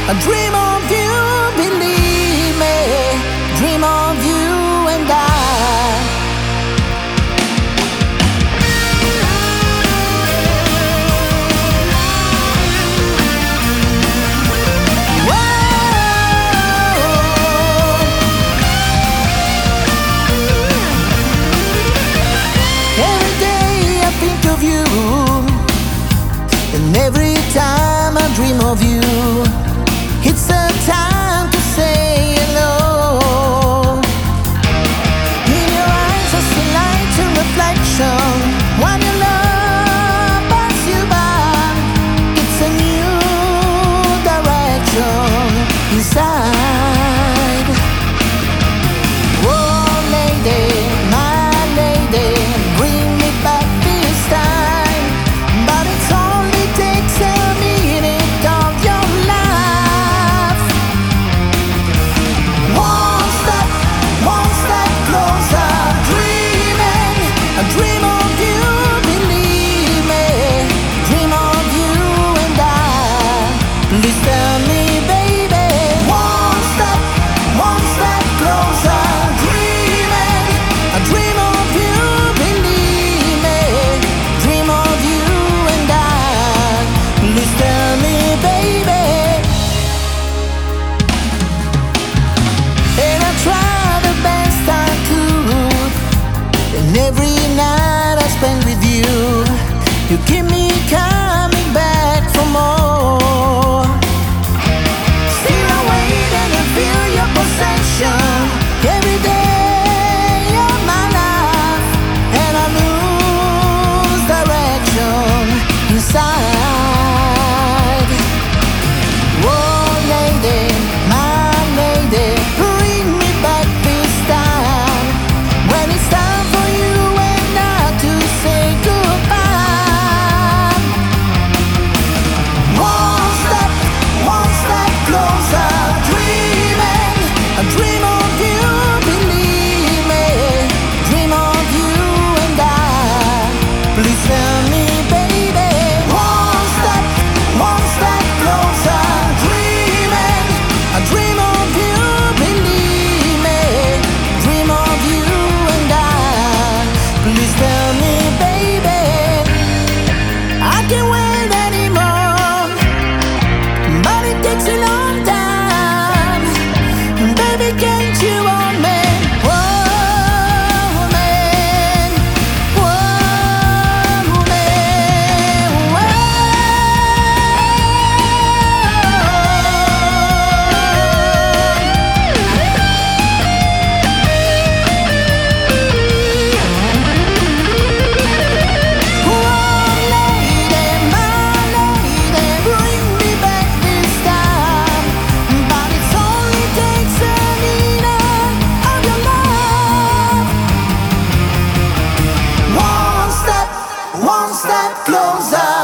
I dream of you, believe me. Dream of you and I. Every day I think of you, and every time I dream of you, it's a time to say hello. In your eyes I see light and reflection. When your love passes you by, it's a new direction inside. Oh lady, my lady, bring me back this time. But it only takes a minute of your life. One step closer, dreaming. I dream of you, believe me. Dream of you and I. Please tell me, baby. One step closer, dreaming. I dream of you, believe me. Dream of you and I. Please tell me, baby. And I try the best I could, and every night I spend with you, you keep me coming back for more. Still I wait and I feel your possession every day of my life, and I lose direction inside. Oh lady, my lady, bring me back this time. When it's time for you and I to say goodbye. One step closer, dreaming. I dream of you, believe me. Dream of you and I. Please tell me, baby. One step closer, dreaming. I dream of you, believe me. Dream of you and I. Please tell me, baby. I can't wait anymore, but it takes a long time. Baby, can't you want me? Whoa, man. Whoa, man. Whoa, lady, my lady, bring me back this time. But it only takes a minute of your love. One step closer.